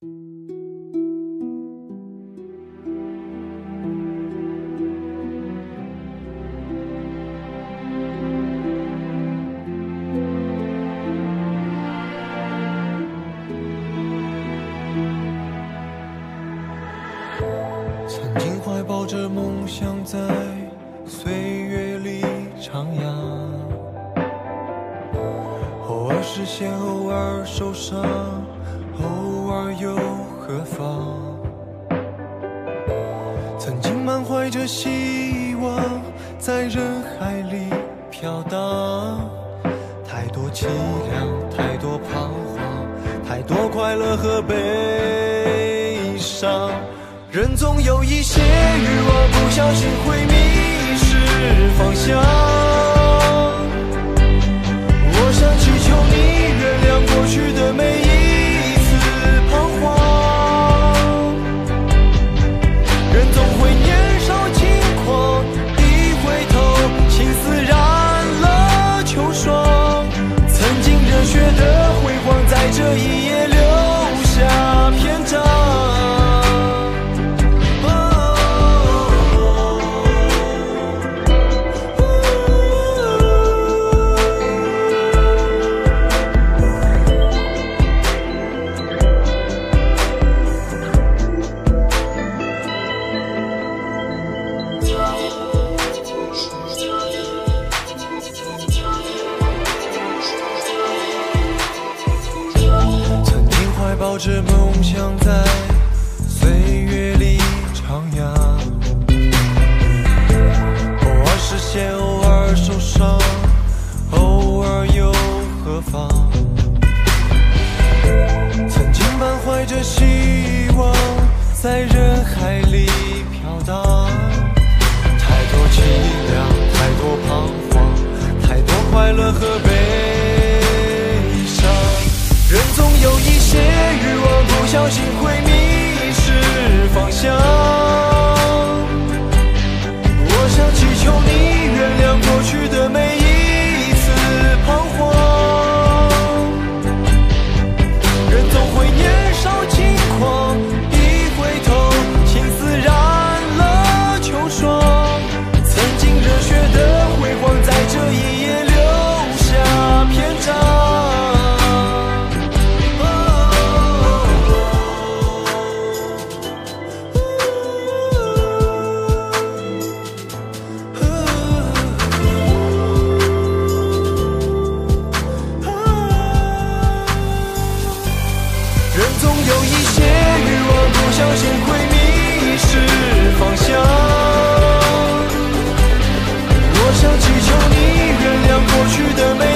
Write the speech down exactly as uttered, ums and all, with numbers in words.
曾经怀抱着梦想，在岁月里徜徉，偶尔实现，偶尔受伤，偶尔又何妨？曾经满怀着希望，在人海里飘荡，太多凄凉，太多彷徨，太多快乐和悲伤。人总有一些欲望，不小心会迷失方向。我想祈求你原谅过去的每一次彷徨。人总会年少轻狂，一回头，青丝染了秋霜。曾经热血的辉煌，在这一夜留下篇章。抱着梦想，在岁月里徜徉，偶尔实现，偶尔受伤，偶尔又何妨？曾经满怀着希望，在人海里飘荡，太多凄凉，太多彷徨，太多快乐和悲伤。人总有一些欲望，不小心会迷失方向。我想祈求你原谅过去的每一次彷徨。人总会年少轻狂，一回头，青丝染了秋霜。曾经热血的辉煌，在这一夜留下篇章。人总有一些欲望，不小心会迷失方向。我想祈求你原谅过去的美